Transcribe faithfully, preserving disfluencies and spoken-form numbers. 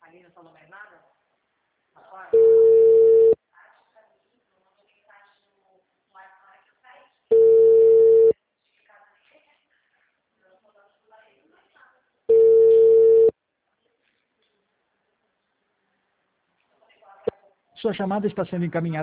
Ali não falou mais nada? Agora? Sua chamada está sendo encaminhada.